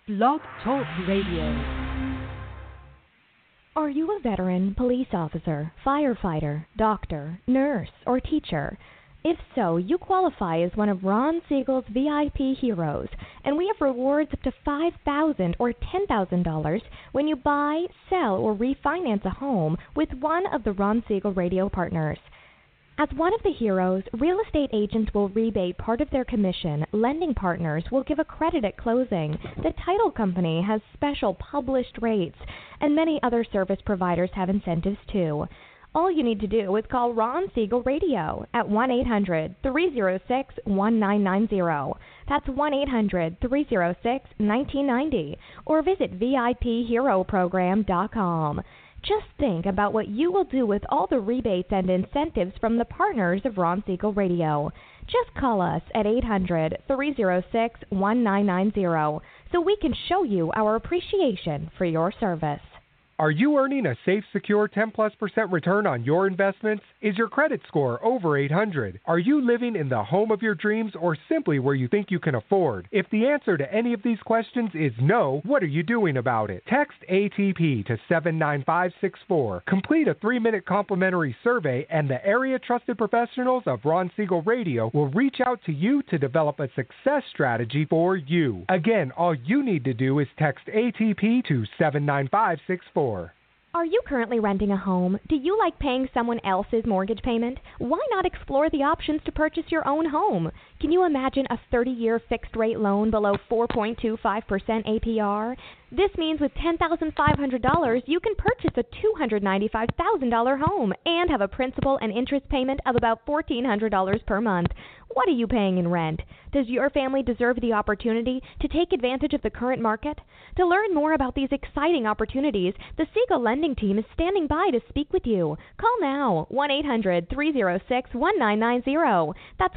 Blog Talk Radio. Are you a veteran, police officer, firefighter, doctor, nurse, or teacher? If so, you qualify as one of Ron Siegel's VIP heroes, and we have rewards up to $5,000 or $10,000 when you buy, sell, or refinance a home with one of the Ron Siegel radio partners. As one of the heroes, real estate agents will rebate part of their commission, lending partners will give a credit at closing, the title company has special published rates, and many other service providers have incentives too. All you need to do is call Ron Siegel Radio at 1-800-306-1990. That's 1-800-306-1990. Or visit VIPHeroProgram.com. Just think about what you will do with all the rebates and incentives from the partners of Ron Siegel Radio. Just call us at 800-306-1990 so we can show you our appreciation for your service. Are you earning a safe, secure 10+% return on your investments? Is your credit score over 800? Are you living in the home of your dreams or simply where you think you can afford? If the answer to any of these questions is no, what are you doing about it? Text ATP to 79564. Complete a 3-minute complimentary survey and the area trusted professionals of Ron Siegel Radio will reach out to you to develop a success strategy for you. Again, all you need to do is text ATP to 79564. Are you currently renting a home? Do you like paying someone else's mortgage payment? Why not explore the options to purchase your own home? Can you imagine a 30-year fixed-rate loan below 4.25% APR? This means with $10,500, you can purchase a $295,000 home and have a principal and interest payment of about $1,400 per month. What are you paying in rent? Does your family deserve the opportunity to take advantage of the current market? To learn more about these exciting opportunities, the Siegel Lending Team is standing by to speak with you. Call now, 1-800-306-1990. That's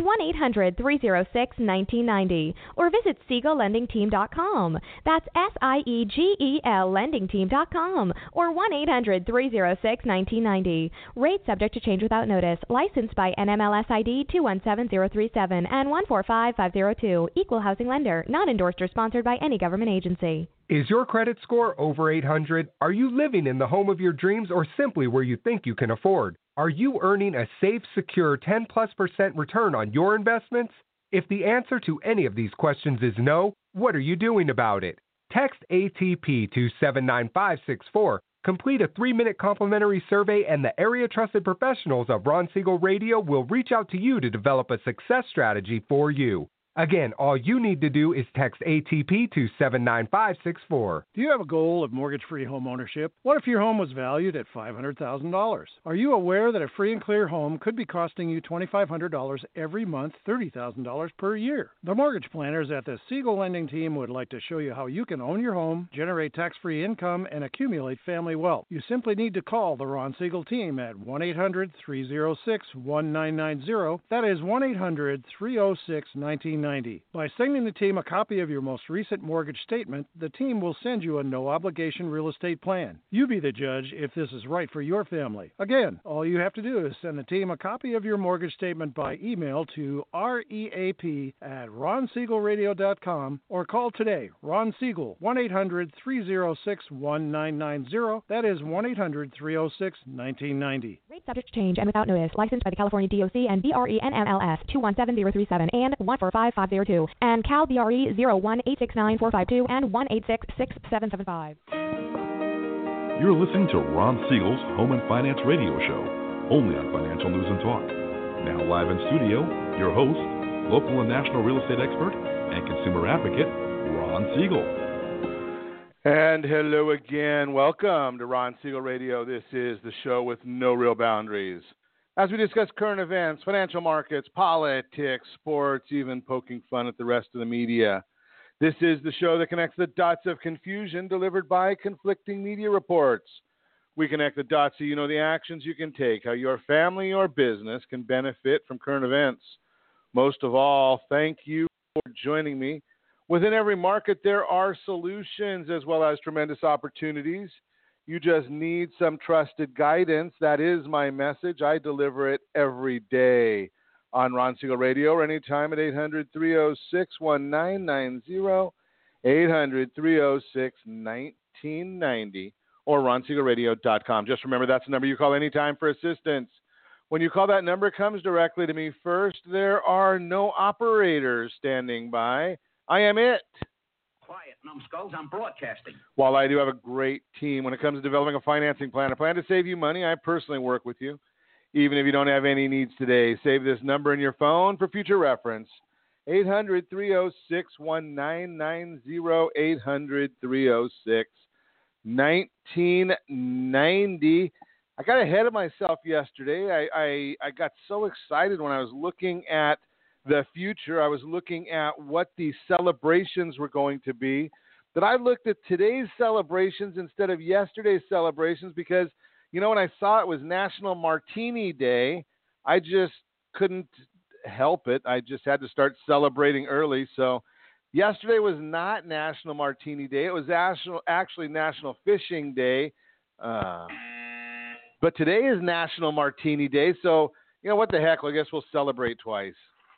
1-800-306-1990. Or visit SiegelLendingTeam.com. That's SIEGEL LendingTeam.com. Or 1-800-306-1990. Rate subject to change without notice. Licensed by NMLS ID 217037 and 145502. Equal housing lender. Not endorsed or sponsored by any government agency. Is your credit score over 800? Are you living in the home of your dreams or simply where you think you can afford? Are you earning a safe, secure 10+% return on your investments? If the answer to any of these questions is no, what are you doing about it? Text ATP to 79564. Complete a 3-minute complimentary survey and the area trusted professionals of Ron Siegel Radio will reach out to you to develop a success strategy for you. Again, all you need to do is text ATP to 79564. Do you have a goal of mortgage-free home ownership? What if your home was valued at $500,000? Are you aware that a free and clear home could be costing you $2,500 every month, $30,000 per year? The mortgage planners at the Siegel Lending Team would like to show you how you can own your home, generate tax-free income, and accumulate family wealth. You simply need to call the Ron Siegel Team at 1-800-306-1990. That is 1-800-306-1990. By sending the team a copy of your most recent mortgage statement, the team will send you a no-obligation real estate plan. You be the judge if this is right for your family. Again, all you have to do is send the team a copy of your mortgage statement by email to reap@ronsiegelradio.com or call today, Ron Siegel, 1-800-306-1990. That is 1-800-306-1990. Rate subject to change and without notice. Licensed by the California DOC and BRE NMLS 217037 and 145502 and Cal BRE 0186945 and 1866775. You're listening to Ron Siegel's Home and Finance Radio Show, only on Financial News and Talk. Now live in studio, your host, local and national real estate expert and consumer advocate, Ron Siegel. And hello again. Welcome to Ron Siegel Radio. This is the show with no real boundaries. As we discuss current events, financial markets, politics, sports, even poking fun at the rest of the media. This is the show that connects the dots of confusion delivered by conflicting media reports. We connect the dots so you know the actions you can take, how your family or business can benefit from current events. Most of all, thank you for joining me. Within every market, there are solutions as well as tremendous opportunities. You just need some trusted guidance. That is my message. I deliver it every day on Ron Siegel Radio or anytime at 800-306-1990. 800-306-1990 or RonSiegelRadio.com. Just remember, that's the number you call anytime for assistance. When you call that number, it comes directly to me first. There are no operators standing by. I am it. Quiet, numbskulls. I'm broadcasting. While I do have a great team when it comes to developing a financing plan to save you money, I personally work with you. Even if you don't have any needs today, save this number in your phone for future reference. 800-306-1990, 800-306-1990. I got ahead of myself yesterday. I got so excited when I was looking at the future. I was looking at what the celebrations were going to be, that I looked at today's celebrations instead of yesterday's celebrations because, you know, when I saw it was National Martini Day, I just couldn't help it. I just had to start celebrating early. So yesterday was not National Martini Day. It was actually National Fishing Day. But today is National Martini Day, so, you know, what the heck? Well, I guess we'll celebrate twice.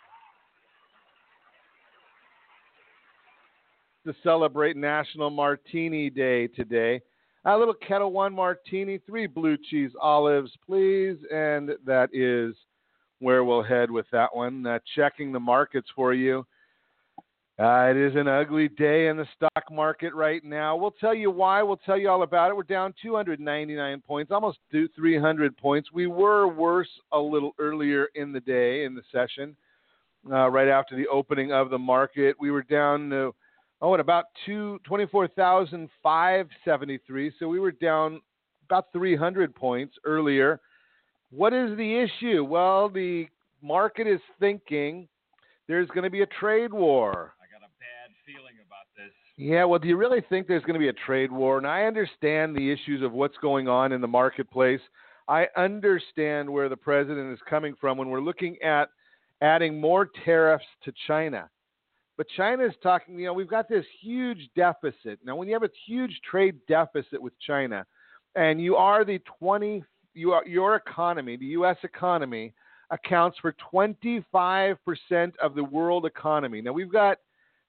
To celebrate National Martini Day today. A little Kettle One Martini, 3 blue cheese olives, please, and that is where we'll head with that one. Checking the markets for you. It is an ugly day in the stock market right now. We'll tell you why. We'll tell you all about it. We're down 299 points, almost 300 points. We were worse a little earlier in the day, in the session, right after the opening of the market. We were down to, at about 24,573. So we were down about 300 points earlier. What is the issue? Well, the market is thinking there's going to be a trade war. Feeling about this. Yeah, well, do you really think there's going to be a trade war? And I understand the issues of what's going on in the marketplace. I understand where the president is coming from when we're looking at adding more tariffs to China. But China is talking, you know, we've got this huge deficit. Now, when you have a huge trade deficit with China, and you are your economy, the U.S. economy, accounts for 25% of the world economy. Now, we've got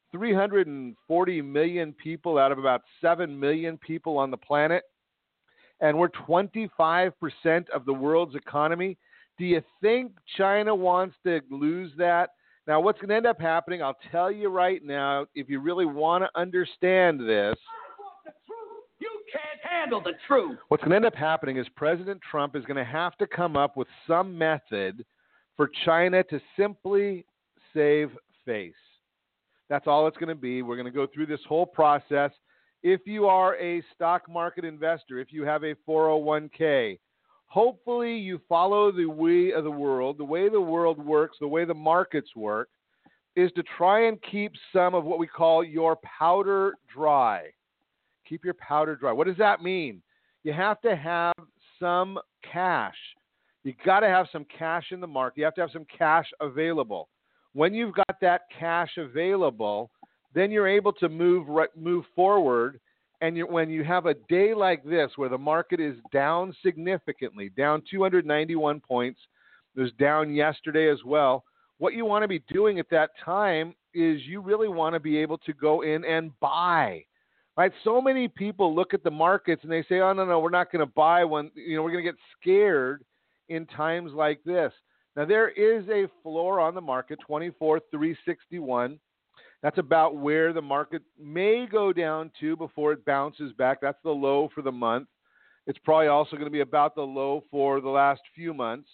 340 million people out of about 7 million people on the planet, and we're 25% of the world's economy. Do you think China wants to lose that? Now, what's going to end up happening, I'll tell you right now, if you really want to understand this. You can't handle the truth. What's going to end up happening is President Trump is going to have to come up with some method for China to simply save face. That's all it's going to be. We're going to go through this whole process. If you are a stock market investor, if you have a 401k, hopefully you follow the way of the world. The way the world works, the way the markets work, is to try and keep some of what we call your powder dry. Keep your powder dry. What does that mean? You have to have some cash. You got to have some cash in the market. You have to have some cash available. When you've got that cash available, then you're able to move forward. And when you have a day like this where the market is down significantly, down 291 points, it was down yesterday as well, what you want to be doing at that time is you really want to be able to go in and buy. Right? So many people look at the markets and they say, oh, no, we're not going to buy when, we're going to get scared in times like this. Now, there is a floor on the market, 24,361. That's about where the market may go down to before it bounces back. That's the low for the month. It's probably also going to be about the low for the last few months,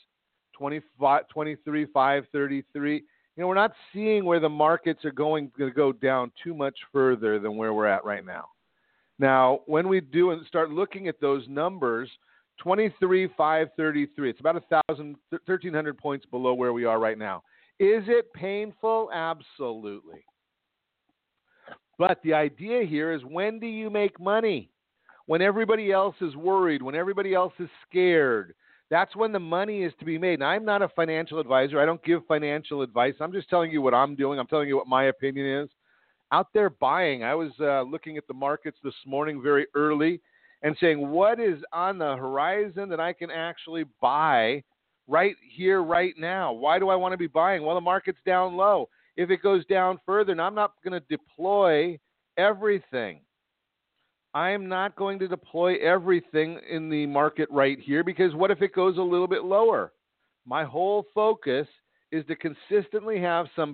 23,533. We're not seeing where the markets are going to go down too much further than where we're at right now. Now, when we do and start looking at those numbers, 23,533. It's about 1,300 points below where we are right now. Is it painful? Absolutely. But the idea here is, when do you make money? When everybody else is worried, when everybody else is scared. That's when the money is to be made. Now, I'm not a financial advisor. I don't give financial advice. I'm just telling you what I'm doing. I'm telling you what my opinion is. Out there buying. I was looking at the markets this morning very early and saying, what is on the horizon that I can actually buy right here, right now? Why do I want to be buying? Well, the market's down low. If it goes down further, now I'm not going to deploy everything. I am not going to deploy everything in the market right here because what if it goes a little bit lower? My whole focus is to consistently have some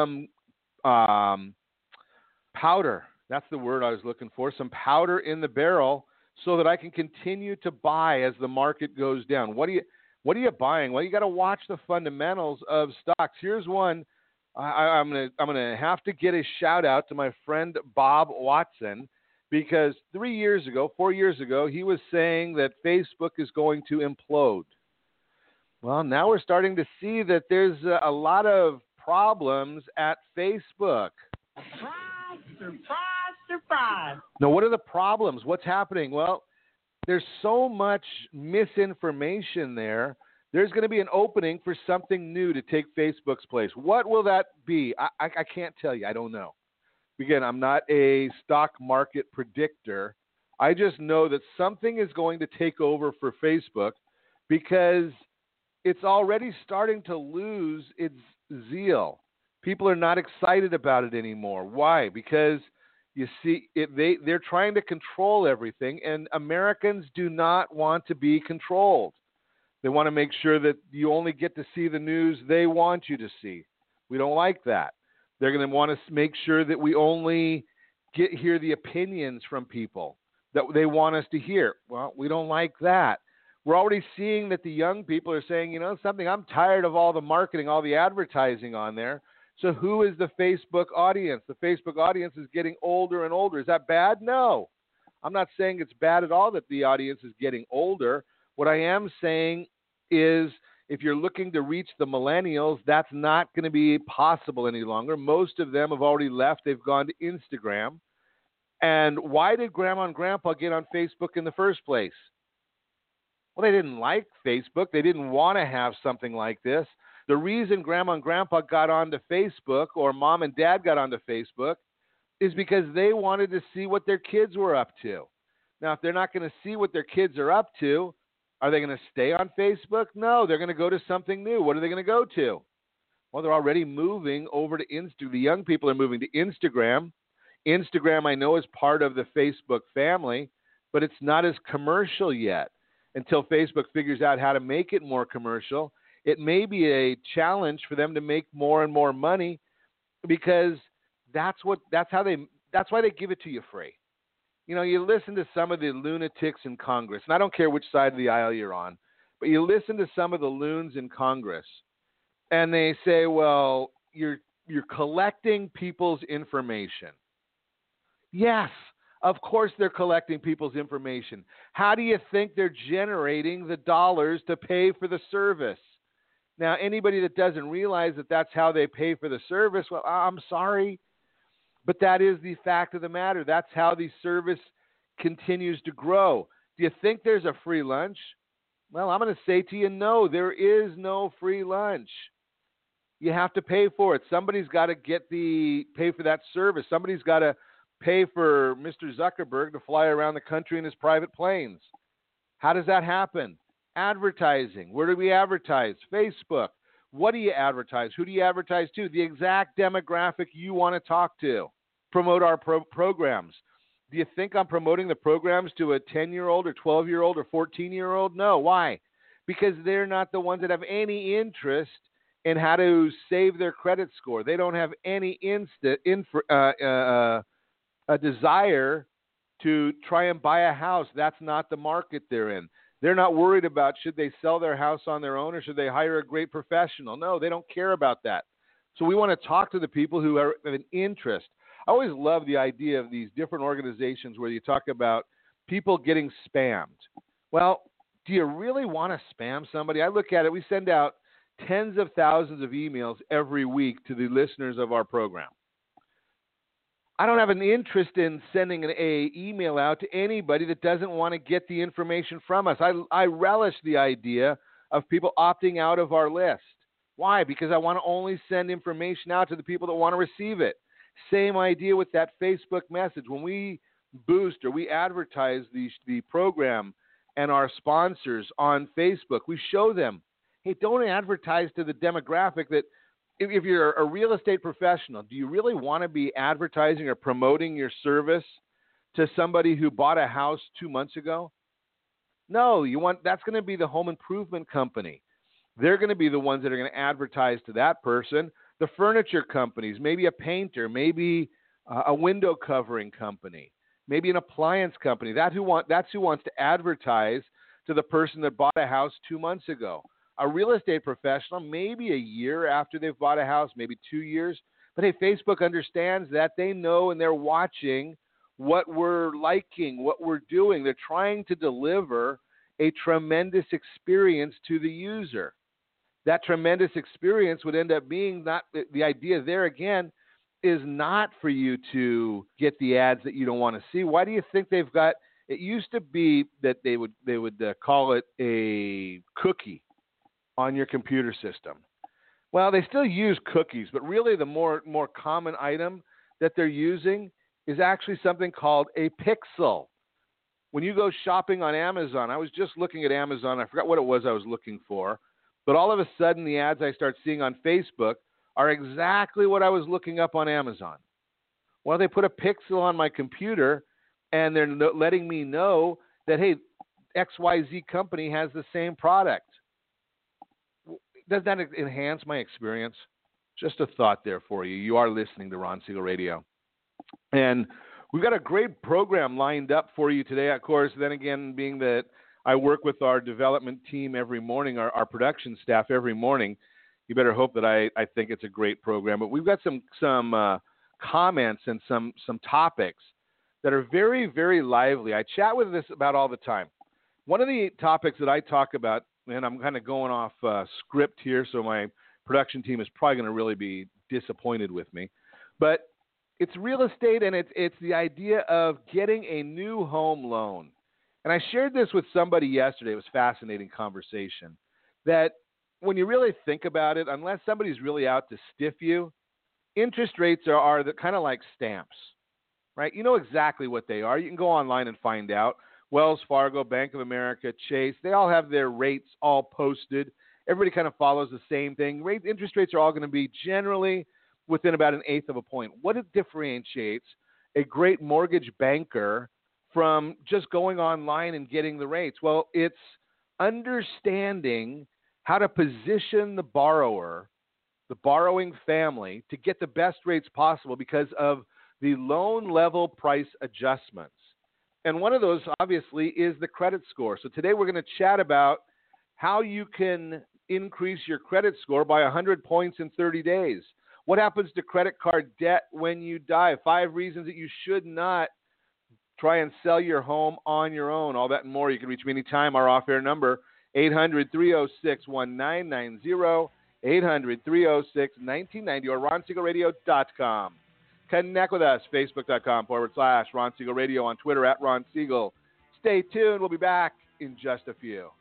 powder. That's the word I was looking for. Some powder in the barrel so that I can continue to buy as the market goes down. What are you buying? Well, you got to watch the fundamentals of stocks. Here's one. I'm gonna have to get a shout out to my friend Bob Watson because 4 years ago, he was saying that Facebook is going to implode. Well, now we're starting to see that there's a lot of problems at Facebook. Surprise. Now, what are the problems? What's happening? Well, there's so much misinformation there. There's going to be an opening for something new to take Facebook's place. What will that be? I can't tell you. I don't know. Again, I'm not a stock market predictor. I just know that something is going to take over for Facebook because it's already starting to lose its zeal. People are not excited about it anymore. Why? Because you see, they're trying to control everything, and Americans do not want to be controlled. They want to make sure that you only get to see the news they want you to see. We don't like that. They're going to want to make sure that we only hear the opinions from people that they want us to hear. Well, we don't like that. We're already seeing that the young people are saying, you know something, I'm tired of all the marketing, all the advertising on there. So who is the Facebook audience? The Facebook audience is getting older and older. Is that bad? No. I'm not saying it's bad at all that the audience is getting older. What I am saying is if you're looking to reach the millennials, that's not going to be possible any longer. Most of them have already left. They've gone to Instagram. And why did Grandma and Grandpa get on Facebook in the first place? Well, they didn't like Facebook. They didn't want to have something like this. The reason Grandma and Grandpa got onto Facebook or Mom and Dad got onto Facebook is because they wanted to see what their kids were up to. Now, if they're not going to see what their kids are up to, are they going to stay on Facebook? No, they're going to go to something new. What are they going to go to? Well, they're already moving over to Instagram. The young people are moving to Instagram. Instagram, I know, is part of the Facebook family, but it's not as commercial yet. Until Facebook figures out how to make it more commercial, it may be a challenge for them to make more and more money because that's why they give it to you free. You know, you listen to some of the lunatics in Congress, and I don't care which side of the aisle you're on, but you listen to some of the loons in Congress, and they say, well, you're collecting people's information. Yes, of course they're collecting people's information. How do you think they're generating the dollars to pay for the service? Now, anybody that doesn't realize that that's how they pay for the service, well, I'm sorry, but that is the fact of the matter. That's how the service continues to grow. Do you think there's a free lunch? Well, I'm going to say to you, no, there is no free lunch. You have to pay for it. Somebody's got to pay for that service. Somebody's got to pay for Mr. Zuckerberg to fly around the country in his private planes. How does that happen? Advertising. Where do we advertise? Facebook. What do you advertise? Who do you advertise to? The exact demographic you want to talk to. Promote our programs. Do you think I'm promoting the programs to a 10-year-old or 12-year-old or 14-year-old? No. Why? Because they're not the ones that have any interest in how to save their credit score. They don't have any a desire to try and buy a house. That's not the market they're in. They're not worried about should they sell their house on their own or should they hire a great professional. No, they don't care about that. So we want to talk to the people who have an interest. I always love the idea of these different organizations where you talk about people getting spammed. Well, do you really want to spam somebody? I look at it. We send out tens of thousands of emails every week to the listeners of our program. I don't have an interest in sending an email out to anybody that doesn't want to get the information from us. I relish the idea of people opting out of our list. Why? Because I want to only send information out to the people that want to receive it. Same idea with that Facebook message. When we boost or we advertise the program and our sponsors on Facebook, we show them, hey, don't advertise to the demographic that if you're a real estate professional, do you really want to be advertising or promoting your service to somebody who bought a house 2 months ago? No, that's going to be the home improvement company. They're going to be the ones that are going to advertise to that person. The furniture companies, maybe a painter, maybe a window covering company, maybe an appliance company. That's who wants to advertise to the person that bought a house 2 months ago. A real estate professional, maybe a year after they've bought a house, maybe 2 years. But hey, Facebook understands that. They know and they're watching what we're liking, what we're doing. They're trying to deliver a tremendous experience to the user. That tremendous experience would end up being not the idea there again is not for you to get the ads that you don't want to see. Why do you think they've got? It used to be that they would call it a cookie on your computer system. Well, they still use cookies, but really the more common item that they're using is actually something called a pixel. When you go shopping on Amazon, I was just looking at Amazon. I forgot what it was I was looking for, but all of a sudden the ads I start seeing on Facebook are exactly what I was looking up on Amazon. Well, they put a pixel on my computer, and they're letting me know that, hey, XYZ company has the same product. Does that enhance my experience? Just a thought there for you. You are listening to Ron Siegel Radio. And we've got a great program lined up for you today, of course. Then again, being that I work with our development team every morning, our production staff every morning, you better hope that I think it's a great program. But we've got some comments and some topics that are very, very lively. I chat with this about all the time. One of the topics that I talk about, and I'm kind of going off script here, so my production team is probably going to really be disappointed with me. But it's real estate, and it's the idea of getting a new home loan. And I shared this with somebody yesterday. It was a fascinating conversation. That when you really think about it, unless somebody's really out to stiff you, interest rates are kind of like stamps, right? You know exactly what they are. You can go online and find out. Wells Fargo, Bank of America, Chase, they all have their rates all posted. Everybody kind of follows the same thing. Interest rates are all going to be generally within about 1/8 of a point. What it differentiates a great mortgage banker from just going online and getting the rates? Well, it's understanding how to position the borrower, the borrowing family, to get the best rates possible because of the loan level price adjustments. And one of those, obviously, is the credit score. So today we're going to chat about how you can increase your credit score by 100 points in 30 days. What happens to credit card debt when you die? 5 reasons that you should not try and sell your home on your own. All that and more. You can reach me anytime. Our off-air number, 800-306-1990, 800-306-1990, or RonSiegelRadio.com. Connect with us, Facebook.com/Ron Siegel Radio, on Twitter @Ron Siegel. Stay tuned. We'll be back in just a few.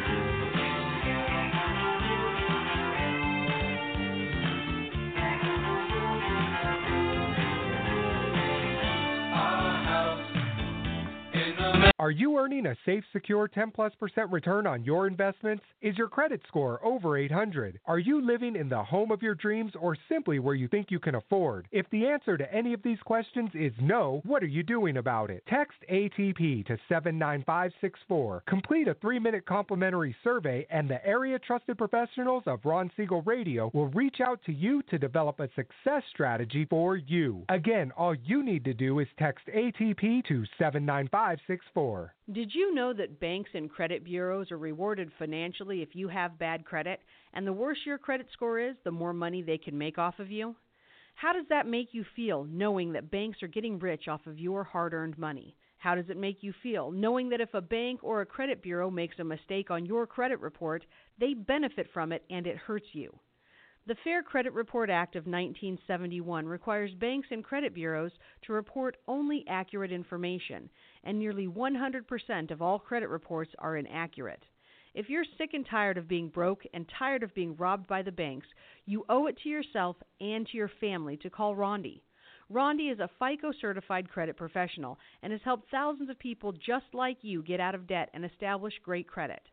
Are you earning a safe, secure 10+% return on your investments? Is your credit score over 800? Are you living in the home of your dreams or simply where you think you can afford? If the answer to any of these questions is no, what are you doing about it? Text ATP to 79564. Complete a 3-minute complimentary survey, and the area trusted professionals of Ron Siegel Radio will reach out to you to develop a success strategy for you. Again, all you need to do is text ATP to 79564. Did you know that banks and credit bureaus are rewarded financially if you have bad credit? And the worse your credit score is, the more money they can make off of you? How does that make you feel, knowing that banks are getting rich off of your hard-earned money? How does it make you feel, knowing that if a bank or a credit bureau makes a mistake on your credit report, they benefit from it and it hurts you? The Fair Credit Report Act of 1971 requires banks and credit bureaus to report only accurate information, and nearly 100% of all credit reports are inaccurate. If you're sick and tired of being broke and tired of being robbed by the banks, you owe it to yourself and to your family to call Rondi. Rondi is a FICO-certified credit professional and has helped thousands of people just like you get out of debt and establish great credit.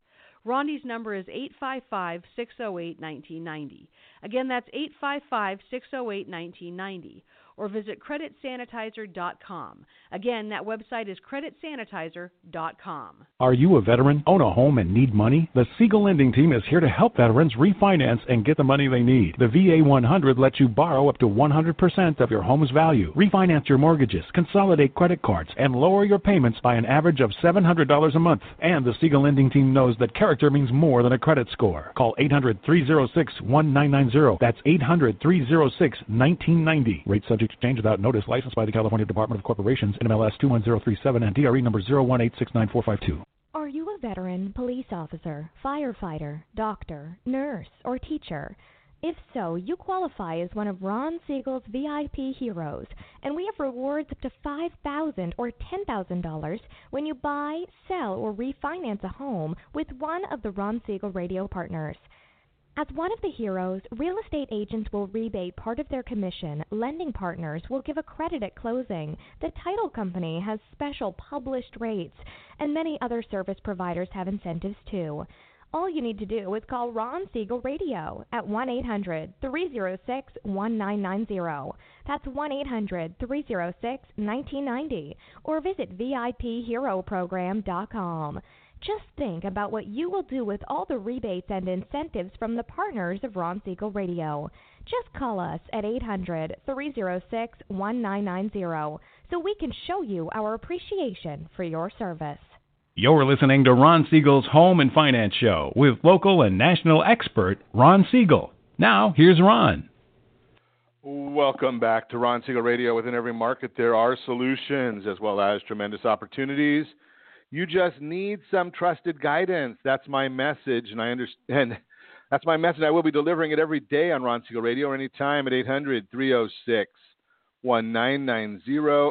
Rondi's number is 855-608-1990. Again, that's 855-608-1990. Or visit creditsanitizer.com. Again, that website is creditsanitizer.com. Are you a veteran, own a home, and need money? The Siegel Lending Team is here to help veterans refinance and get the money they need. The VA 100 lets you borrow up to 100% of your home's value, refinance your mortgages, consolidate credit cards, and lower your payments by an average of $700 a month. And the Siegel Lending Team knows that character means more than a credit score. Call 800-306-1990. That's 800-306-1990. Rate subject to change without notice. Licensed by the California Department of Corporations, NMLS 21037, and DRE number 018694552. Are you a veteran, police officer, firefighter, doctor, nurse, or teacher? If so, you qualify as one of Ron Siegel's VIP heroes, and we have rewards up to $5,000 or $10,000 when you buy, sell, or refinance a home with one of the Ron Siegel radio partners. As one of the heroes, real estate agents will rebate part of their commission, lending partners will give a credit at closing, the title company has special published rates, and many other service providers have incentives too. All you need to do is call Ron Siegel Radio at 1-800-306-1990. That's 1-800-306-1990. Or visit VIPHeroProgram.com. Just think about what you will do with all the rebates and incentives from the partners of Ron Siegel Radio. Just call us at 800-306-1990 so we can show you our appreciation for your service. You're listening to Ron Siegel's Home and Finance Show with local and national expert Ron Siegel. Now, here's Ron. Welcome back to Ron Siegel Radio. Within every market, there are solutions as well as tremendous opportunities. You just need some trusted guidance. That's my message, and I understand. That's my message. I will be delivering it every day on Ron Siegel Radio or anytime at 800-306-1990,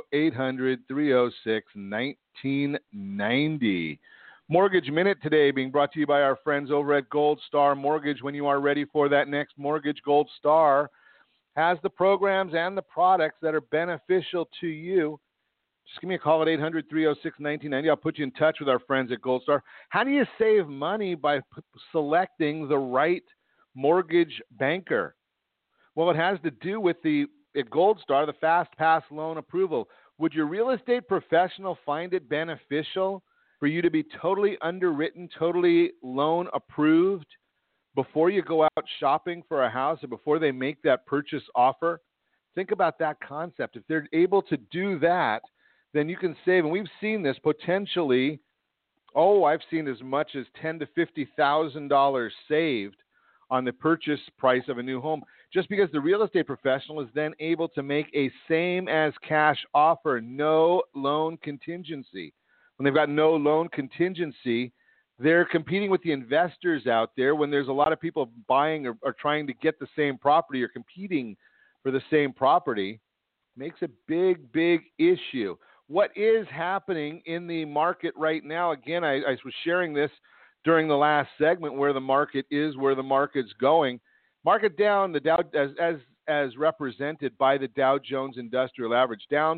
800-306-1990. Mortgage Minute today being brought to you by our friends over at Gold Star Mortgage. When you are ready for that next mortgage, Gold Star has the programs and the products that are beneficial to you. Just give me a call at 800-306-1990. I'll put you in touch with our friends at Gold Star. How do you save money by selecting the right mortgage banker? Well, it has to do with at Gold Star, the Fast Pass loan approval. Would your real estate professional find it beneficial for you to be totally underwritten, totally loan approved before you go out shopping for a house or before they make that purchase offer? Think about that concept. If they're able to do that, then you can save, and we've seen this potentially, I've seen as much as $10,000 to $50,000 saved on the purchase price of a new home, just because the real estate professional is then able to make a same as cash offer, no loan contingency. When they've got no loan contingency, they're competing with the investors out there when there's a lot of people buying or trying to get the same property or competing for the same property. Makes a big, big issue. What is happening in the market right now? Again, I was sharing this during the last segment where the market is, where the market's going. Market down, the Dow as represented by the Dow Jones Industrial Average, down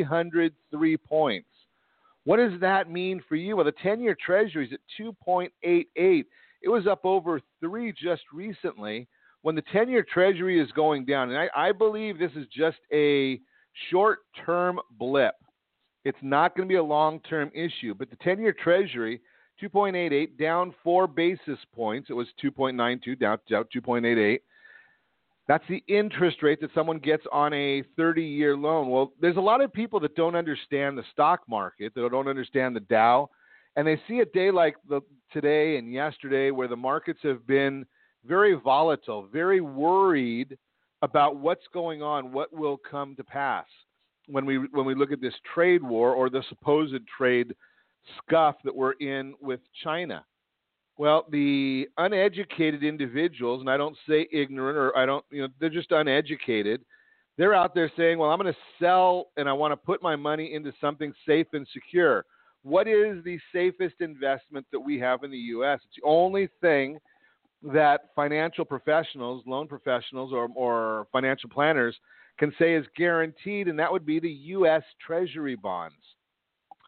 303 points. What does that mean for you? Well, the 10-year Treasury is at 2.88. It was up over 3 just recently. When the 10-year Treasury is going down, and I believe this is just a short-term blip. It's not going to be a long-term issue. But the 10-year Treasury, 2.88, down 4 basis points. It was 2.92, down 2.88. That's the interest rate that someone gets on a 30-year loan. Well, there's a lot of people that don't understand the stock market, that don't understand the Dow, and they see a day like today and yesterday where the markets have been very volatile, very worried about what's going on, what will come to pass when we look at this trade war or the supposed trade scuff that we're in with China. Well, the uneducated individuals, and I don't say ignorant they're just uneducated. They're out there saying, well, I'm going to sell and I want to put my money into something safe and secure. What is the safest investment that we have in the U.S.? It's the only thing that financial professionals, loan professionals, or financial planners can say is guaranteed, and that would be the U.S. Treasury bonds.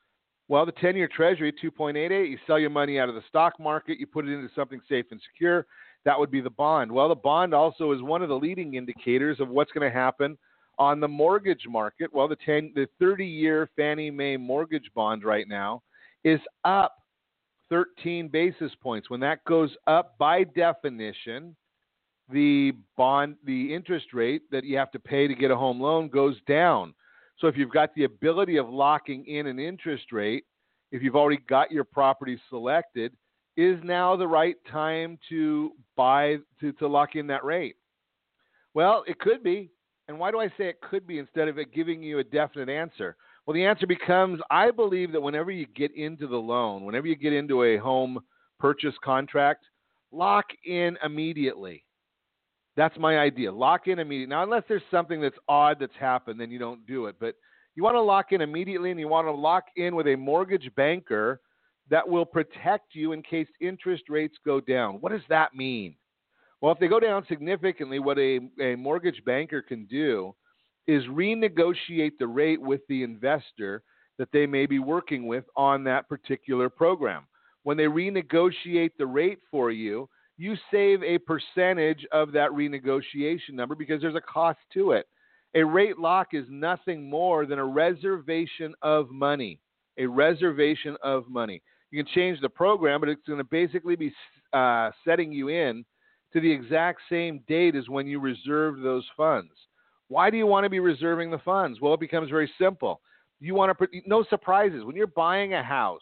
Well, the 10-year Treasury, 2.88, you sell your money out of the stock market, you put it into something safe and secure. That would be the bond. Well, the bond also is one of the leading indicators of what's going to happen on the mortgage market. Well, the 30-year Fannie Mae mortgage bond right now is up 13 basis points. When that goes up, by definition, the interest rate that you have to pay to get a home loan goes down. So if you've got the ability of locking in an interest rate, if you've already got your property selected, is now the right time to buy, to lock in that rate? Well, it could be. And why do I say it could be instead of it giving you a definite answer? Well, the answer becomes, I believe that whenever you get into the loan, whenever you get into a home purchase contract, lock in immediately. That's my idea. Lock in immediately. Now, unless there's something that's odd that's happened, then you don't do it. But you want to lock in immediately, and you want to lock in with a mortgage banker that will protect you in case interest rates go down. What does that mean? Well, if they go down significantly, what a mortgage banker can do is renegotiate the rate with the investor that they may be working with on that particular program. When they renegotiate the rate for you, you save a percentage of that renegotiation number because there's a cost to it. A rate lock is nothing more than a reservation of money. A reservation of money. You can change the program, but it's going to basically be setting you in to the exact same date as when you reserved those funds. Why do you want to be reserving the funds? Well, it becomes very simple. You want to no surprises. When you're buying a house,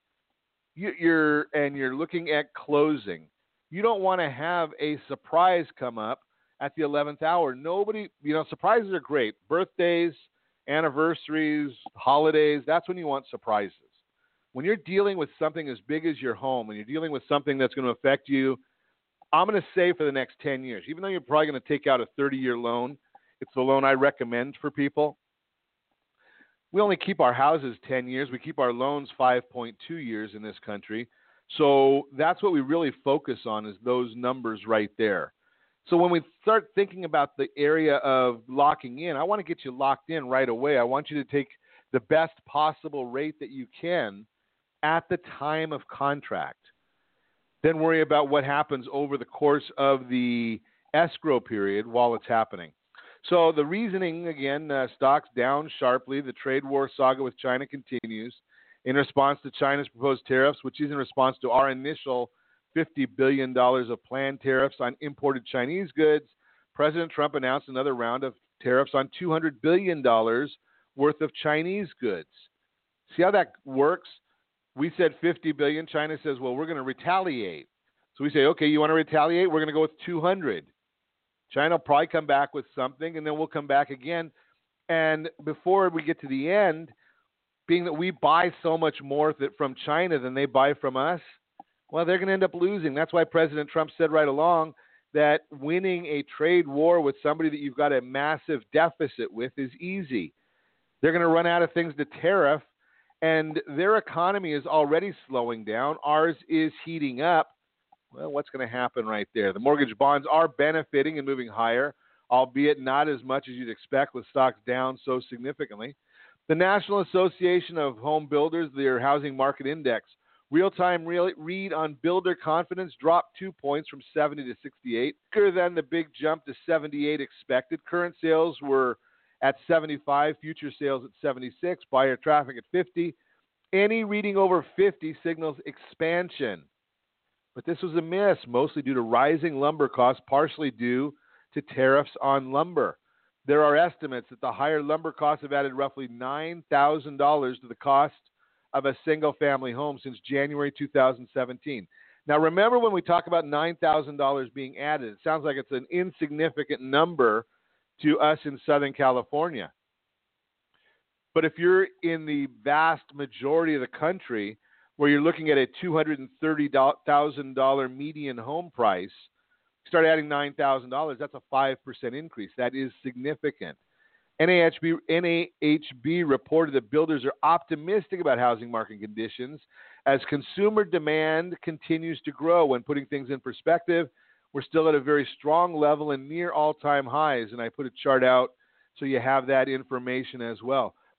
you're looking at closing, you don't want to have a surprise come up at the 11th hour. Nobody, surprises are great. Birthdays, anniversaries, holidays, that's when you want surprises. When you're dealing with something as big as your home and you're dealing with something that's going to affect you, I'm going to say for the next 10 years, even though you're probably going to take out a 30-year loan, it's the loan I recommend for people. We only keep our houses 10 years. We keep our loans 5.2 years in this country. So that's what we really focus on, is those numbers right there. So when we start thinking about the area of locking in, I want to get you locked in right away. I want you to take the best possible rate that you can at the time of contract. Then worry about what happens over the course of the escrow period while it's happening. So the reasoning, again, stocks down sharply. The trade war saga with China continues in response to China's proposed tariffs, which is in response to our initial $50 billion of planned tariffs on imported Chinese goods. President Trump announced another round of tariffs on $200 billion worth of Chinese goods. See how that works? We said $50 billion. China says, well, we're going to retaliate. So we say, okay, you want to retaliate? We're going to go with 200. China will probably come back with something, and then we'll come back again. And before we get to the end, being that we buy so much more from China than they buy from us, well, they're going to end up losing. That's why President Trump said right along that winning a trade war with somebody that you've got a massive deficit with is easy. They're going to run out of things to tariff, and their economy is already slowing down. Ours is heating up. Well, what's going to happen right there? The mortgage bonds are benefiting and moving higher, albeit not as much as you'd expect with stocks down so significantly. The National Association of Home Builders, their housing market index, real-time read on builder confidence dropped 2 points from 70 to 68, bigger than the big jump to 78 expected. Current sales were at 75, future sales at 76, buyer traffic at 50. Any reading over 50 signals expansion. But this was a miss, mostly due to rising lumber costs, partially due to tariffs on lumber. There are estimates that the higher lumber costs have added roughly $9,000 to the cost of a single-family home since January 2017. Now, remember when we talk about $9,000 being added, it sounds like it's an insignificant number to us in Southern California. But if you're in the vast majority of the country where you're looking at a $230,000 median home price, start adding $9,000, that's a 5% increase. That is significant. NAHB reported that builders are optimistic about housing market conditions as consumer demand continues to grow. When putting things in perspective, we're still at a very strong level and near all-time highs, and I put a chart out so you have that information as well.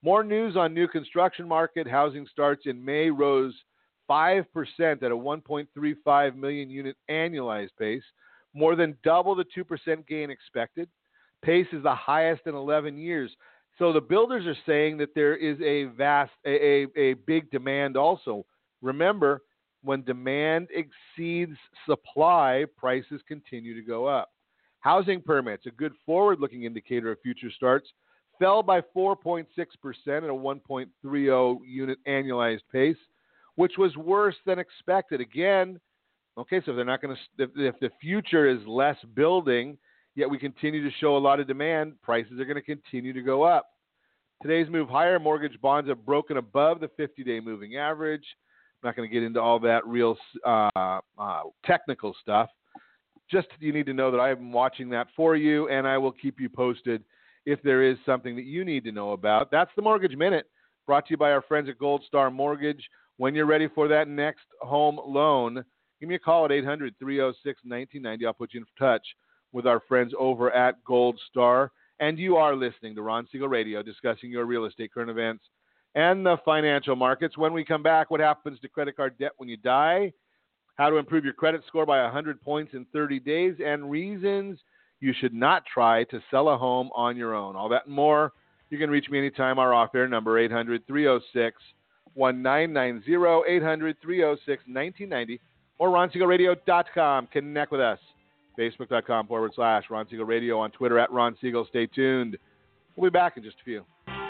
More news on new construction market. Housing starts in May rose 5% at a 1.35 million unit annualized pace, more than double the 2% gain expected. Pace is the highest in 11 years. So the builders are saying that there is a big demand also. Remember, when demand exceeds supply, prices continue to go up. Housing permits, a good forward-looking indicator of future starts, fell by 4.6% at a 1.30 unit annualized pace, which was worse than expected. Again, okay, so they're not going to. If the future is less building, yet we continue to show a lot of demand, prices are going to continue to go up. Today's move higher. Mortgage bonds have broken above the 50-day moving average. I'm not going to get into all that real technical stuff. Just you need to know that I am watching that for you, and I will keep you posted if there is something that you need to know about. That's the Mortgage Minute, brought to you by our friends at Gold Star Mortgage. When you're ready for that next home loan, give me a call at 800-306-1990. I'll put you in touch with our friends over at Gold Star. And you are listening to Ron Siegel Radio, discussing your real estate, current events, and the financial markets. When we come back, what happens to credit card debt when you die, how to improve your credit score by 100 points in 30 days, and reasons you should not try to sell a home on your own. All that and more. You can reach me anytime. Our off-air number, 800-306-1990, 800-306-1990, or RonSiegelRadio.com. Connect with us. Facebook.com/Ron Siegel Radio, on Twitter at Ron Siegel. Stay tuned. We'll be back in just a few.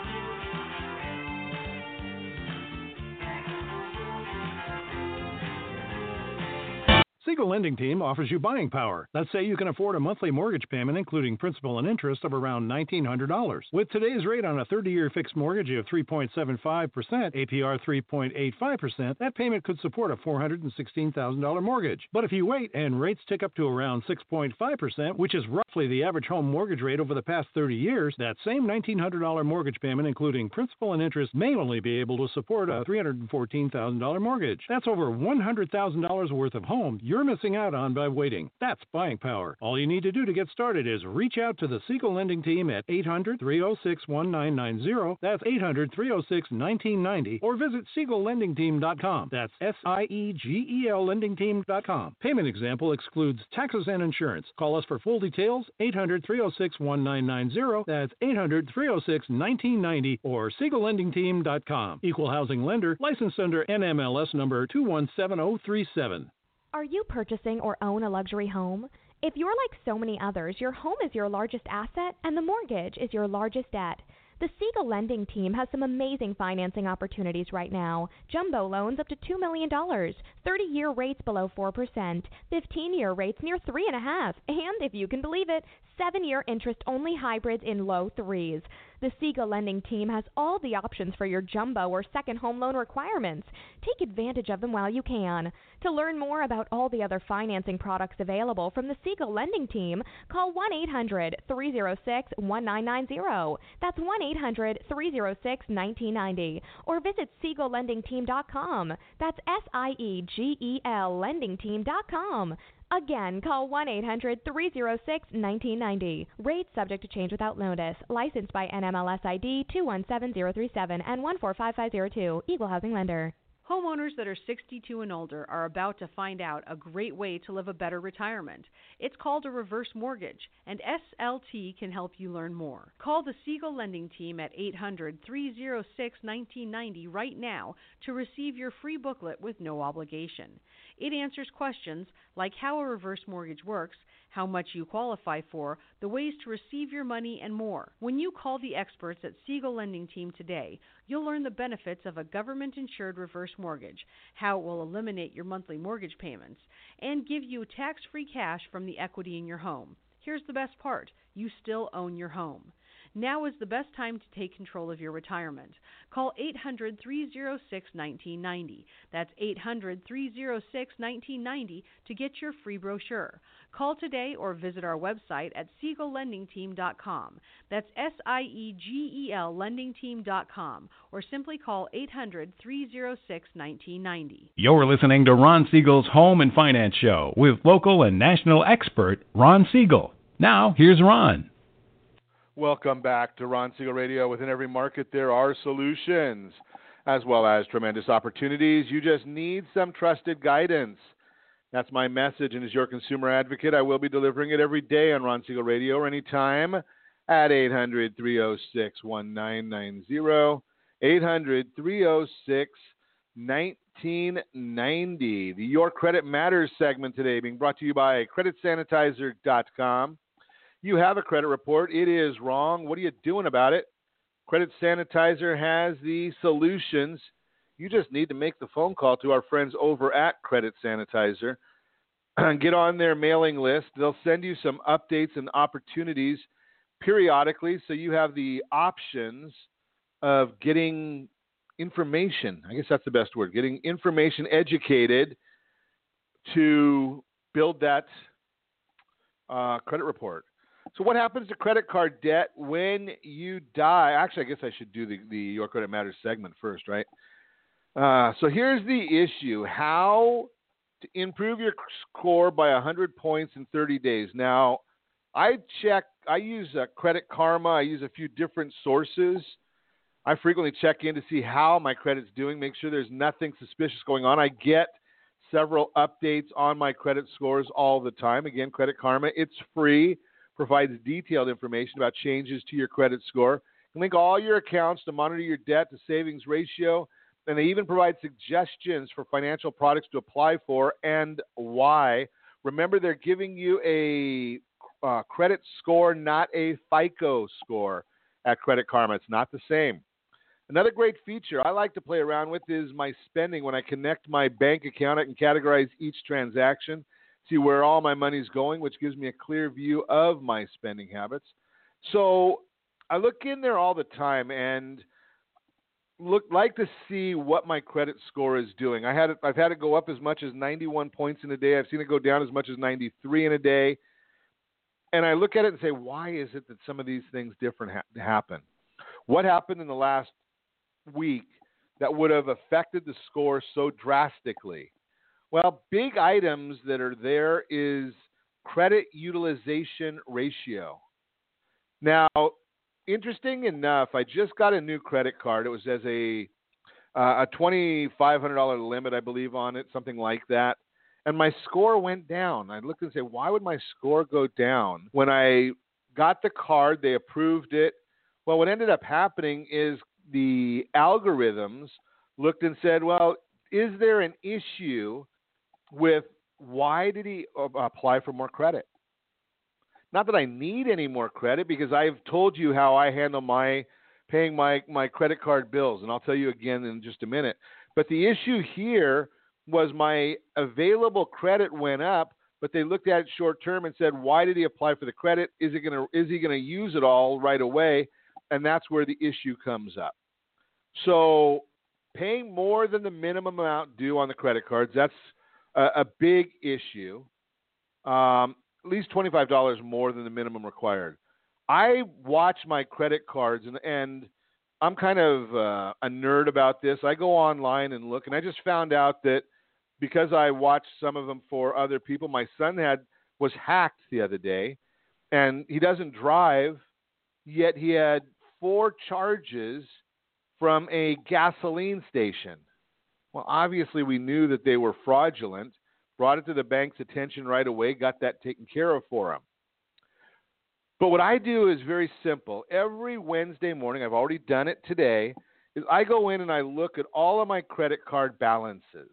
Siegel Lending Team offers you buying power. Let's say you can afford a monthly mortgage payment, including principal and interest, of around $1,900. With today's rate on a 30-year fixed mortgage of 3.75%, APR 3.85%, that payment could support a $416,000 mortgage. But if you wait and rates tick up to around 6.5%, which is roughly the average home mortgage rate over the past 30 years, that same $1,900 mortgage payment, including principal and interest, may only be able to support a $314,000 mortgage. That's over $100,000 worth of home you're missing out on by waiting. That's buying power. All you need to do to get started is reach out to the Siegel Lending Team at 800-306-1990. That's 800-306-1990. Or visit SiegelLendingTeam.com. That's SIEGEL LendingTeam.com. Payment example excludes taxes and insurance. Call us for full details. 800-306-1990. That's 800-306-1990 or SiegelLendingTeam.com. Equal housing lender. Licensed under NMLS number 217037. Are you purchasing or own a luxury home? If you're like so many others, your home is your largest asset and the mortgage is your largest debt. The Siegel Lending Team has some amazing financing opportunities right now. Jumbo loans up to $2 million, 30-year rates below 4%, 15-year rates near 3.5%, and if you can believe it, 7-year interest-only hybrids in low 3s. The Siegel Lending Team has all the options for your jumbo or second home loan requirements. Take advantage of them while you can. To learn more about all the other financing products available from the Siegel Lending Team, call 1-800-306-1990. That's 1-800-306-1990. Or visit SiegelLendingTeam.com. That's SIEGEL LendingTeam.com. Again, call 1-800-306-1990. Rates subject to change without notice. Licensed by NMLS ID 217037 and 145502. Equal housing lender. Homeowners that are 62 and older are about to find out a great way to live a better retirement. It's called a reverse mortgage, and SLT can help you learn more. Call the Siegel Lending Team at 800-306-1990 right now to receive your free booklet with no obligation. It answers questions like how a reverse mortgage works, how much you qualify for, the ways to receive your money, and more. When you call the experts at Siegel Lending Team today, you'll learn the benefits of a government-insured reverse mortgage, how it will eliminate your monthly mortgage payments, and give you tax-free cash from the equity in your home. Here's the best part. You still own your home. Now is the best time to take control of your retirement. Call 800-306-1990. That's 800-306-1990 to get your free brochure. Call today or visit our website at SiegelLendingTeam.com. That's SIEGEL LendingTeam.com. Or simply call 800-306-1990. You're listening to Ron Siegel's Home and Finance Show with local and national expert Ron Siegel. Now, here's Ron. Welcome back to Ron Siegel Radio. Within every market, there are solutions as well as tremendous opportunities. You just need some trusted guidance. That's my message, and as your consumer advocate, I will be delivering it every day on Ron Siegel Radio or anytime at 800-306-1990, 800-306-1990. The Your Credit Matters segment today being brought to you by CreditSanitizer.com. You have a credit report. It is wrong. What are you doing about it? Credit Sanitizer has the solutions. You just need to make the phone call to our friends over at Credit Sanitizer. Get on their mailing list. They'll send you some updates and opportunities periodically, so you have the options of getting information. I guess that's the best word. Getting information, educated to build that credit report. So what happens to credit card debt when you die? Actually, I guess I should do the Your Credit Matters segment first, right? So here's the issue. How to improve your score by 100 points in 30 days. Now, I use Credit Karma. I use a few different sources. I frequently check in to see how my credit's doing, make sure there's nothing suspicious going on. I get several updates on my credit scores all the time. Again, Credit Karma, it's free. Provides detailed information about changes to your credit score. You can link all your accounts to monitor your debt to savings ratio, and they even provide suggestions for financial products to apply for and why. Remember, they're giving you a credit score, not a FICO score at Credit Karma. It's not the same. Another great feature I like to play around with is my spending. When I connect my bank account, I can categorize each transaction, see where all my money's going, which gives me a clear view of my spending habits. So I look in there all the time and like to see what my credit score is doing. I've had it go up as much as 91 points in a day. I've seen it go down as much as 93 in a day. And I look at it and say, why is it that some of these things different happen? What happened in the last week that would have affected the score so drastically? Well, big items that are there is credit utilization ratio. Now, interesting enough, I just got a new credit card. It was as a $2,500 limit, I believe, on it, something like that. And my score went down. I looked and said, why would my score go down? When I got the card, they approved it. Well, what ended up happening is the algorithms looked and said, well, is there an issue with why did he apply for more credit? Not that I need any more credit, because I've told you how I handle paying my credit card bills, and I'll tell you again in just a minute. But the issue here was my available credit went up, but they looked at it short term and said, why did he apply for the credit? Is he going to use it all right away? And that's where the issue comes up. So paying more than the minimum amount due on the credit cards, that's a big issue. At least $25 more than the minimum required. I watch my credit cards, and I'm kind of a nerd about this. I go online and look, and I just found out that because I watched some of them for other people, my son was hacked the other day, and he doesn't drive, yet he had 4 charges from a gasoline station. Well, obviously we knew that they were fraudulent, brought it to the bank's attention right away, got that taken care of for him. But what I do is very simple. Every Wednesday morning, I've already done it today, is I go in and I look at all of my credit card balances.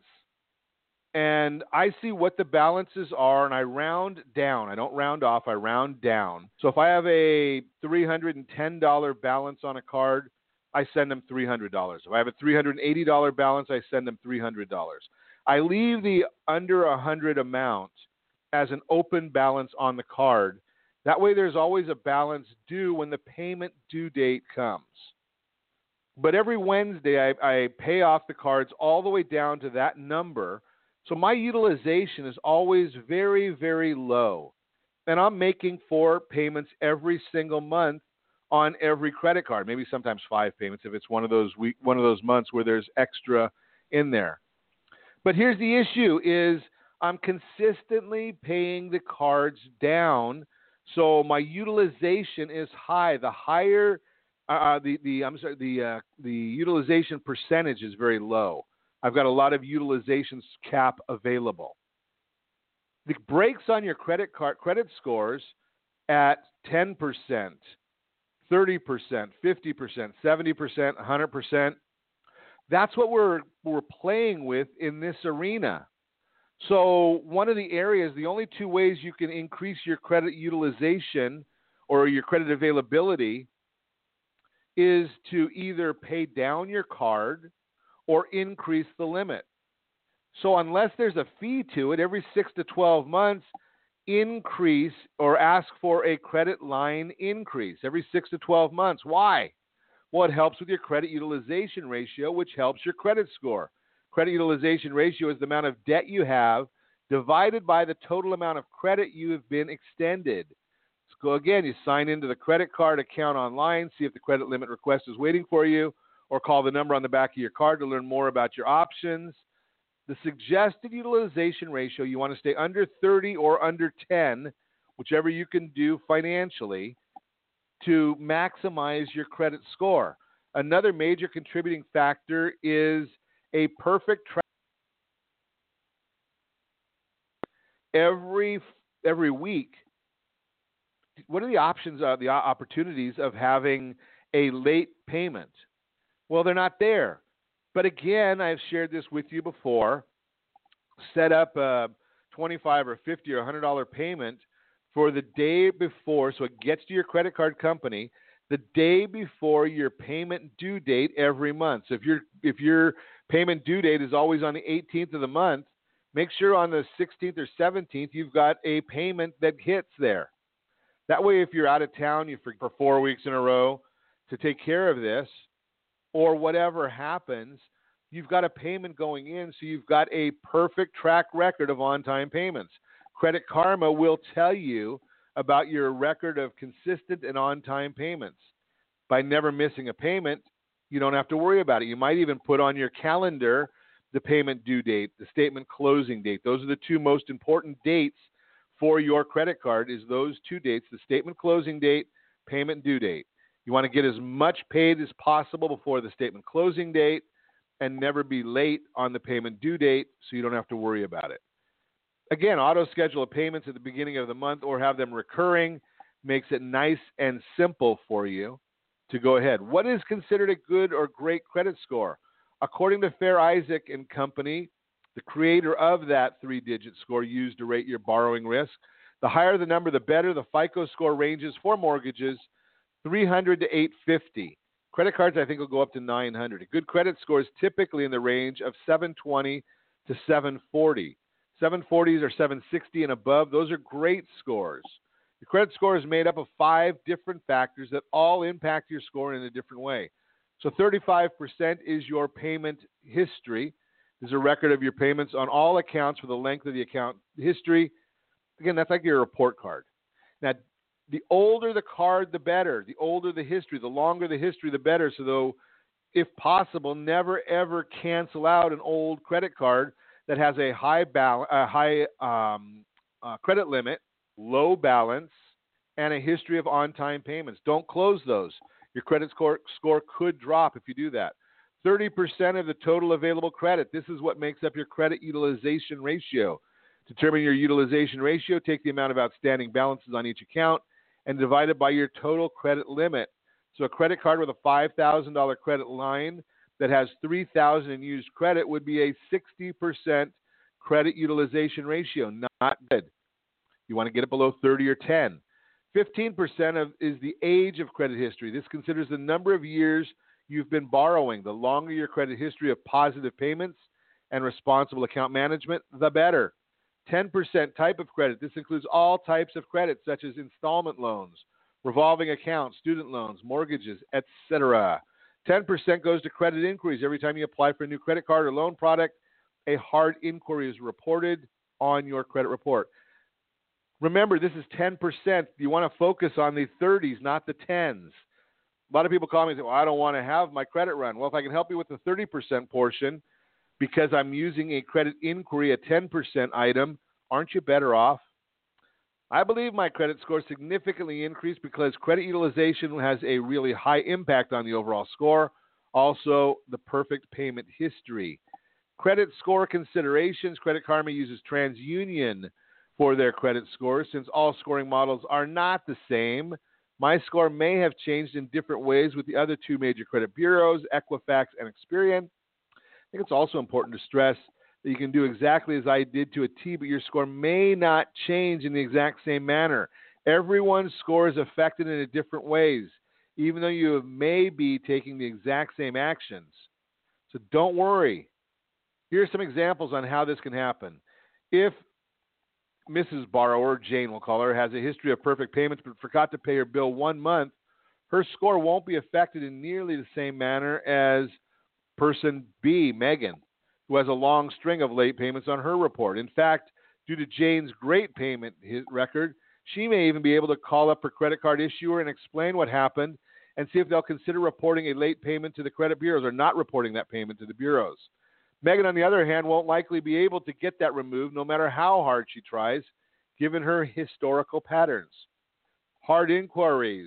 And I see what the balances are, and I round down. I don't round off, I round down. So if I have a $310 balance on a card, I send them $300. If I have a $380 balance, I send them $300. I leave the under 100 amount as an open balance on the card. That way there's always a balance due when the payment due date comes. But every Wednesday I pay off the cards all the way down to that number. So my utilization is always very, very low. And I'm making 4 payments every single month on every credit card, maybe sometimes 5 payments if it's one of those months where there's extra in there. But here's the issue is I'm consistently paying the cards down So my utilization is high. The higher the utilization percentage is very low. I've got a lot of utilization cap available. The brakes on your credit scores at 10%, 30%, 50%, 70%, 100%. That's what we're playing with in this arena. So one of the areas, the only two ways you can increase your credit utilization or your credit availability is to either pay down your card or increase the limit. So unless there's a fee to it, every 6 to 12 months, increase or ask for a credit line increase every 6 to 12 months. Why? Well, it helps with your credit utilization ratio, which helps your credit score. Credit utilization ratio is the amount of debt you have divided by the total amount of credit you have been extended. So again, you sign into the credit card account online, see if the credit limit request is waiting for you, or call the number on the back of your card to learn more about your options. The suggested utilization ratio, you want to stay under 30 or under 10, whichever you can do financially, to maximize your credit score. Another major contributing factor is a perfect track every week. What are the options, the opportunities of having a late payment? Well, they're not there. But again, I've shared this with you before. Set up a $25 or $50 or $100 payment for the day before, so it gets to your credit card company the day before your payment due date every month. So if your payment due date is always on the 18th of the month, make sure on the 16th or 17th you've got a payment that hits there. That way, if you're out of town for 4 weeks in a row to take care of this, or whatever happens, you've got a payment going in, so you've got a perfect track record of on-time payments. Credit Karma will tell you about your record of consistent and on-time payments. By never missing a payment, you don't have to worry about it. You might even put on your calendar the payment due date, the statement closing date. Those are the two most important dates for your credit card, is those two dates, the statement closing date, payment due date. You want to get as much paid as possible before the statement closing date and never be late on the payment due date so you don't have to worry about it. Again, auto schedule of payments at the beginning of the month or have them recurring makes it nice and simple for you to go ahead. What is considered a good or great credit score? According to Fair Isaac and Company, the creator of that three-digit score used to rate your borrowing risk, the higher the number, the better. The FICO score ranges for mortgages 300 to 850. Credit cards, I think, will go up to 900. A good credit score is typically in the range of 720 to 740. 740s or 760 and above, those are great scores. Your credit score is made up of 5 different factors that all impact your score in a different way. So 35% is your payment history. There's a record of your payments on all accounts for the length of the account history. Again, that's like your report card. Now, the older the card, the better. The older the history, the longer the history, the better. So, though, if possible, never ever cancel out an old credit card that has a high credit limit, low balance, and a history of on-time payments. Don't close those. Your credit score could drop if you do that. 30% of the total available credit. This is what makes up your credit utilization ratio. Determine your utilization ratio. Take the amount of outstanding balances on each account and divide it by your total credit limit. So a credit card with a $5,000 credit line that has $3,000 in used credit would be a 60% credit utilization ratio. Not good. You want to get it below 30 or 10. 15% is the age of credit history. This considers the number of years you've been borrowing. The longer your credit history of positive payments and responsible account management, the better. 10% type of credit. This includes all types of credit, such as installment loans, revolving accounts, student loans, mortgages, etc. 10% goes to credit inquiries. Every time you apply for a new credit card or loan product, a hard inquiry is reported on your credit report. Remember, this is 10%. You want to focus on the 30s, not the 10s. A lot of people call me and say, well, I don't want to have my credit run. Well, if I can help you with the 30% portion because I'm using a credit inquiry, a 10% item, aren't you better off? I believe my credit score significantly increased because credit utilization has a really high impact on the overall score. Also, the perfect payment history. Credit score considerations. Credit Karma uses TransUnion for their credit scores. Since all scoring models are not the same, my score may have changed in different ways with the other two major credit bureaus, Equifax and Experian. I think it's also important to stress that you can do exactly as I did to a T, but your score may not change in the exact same manner. Everyone's score is affected in different ways, even though you may be taking the exact same actions. So don't worry. Here are some examples on how this can happen. If Mrs. Borrower, Jane we'll call her, has a history of perfect payments but forgot to pay her bill 1 month, her score won't be affected in nearly the same manner as person B, Megan, who has a long string of late payments on her report. In fact, due to Jane's great payment record, she may even be able to call up her credit card issuer and explain what happened and see if they'll consider reporting a late payment to the credit bureaus or not reporting that payment to the bureaus. Megan, on the other hand, won't likely be able to get that removed no matter how hard she tries, given her historical patterns. Hard inquiries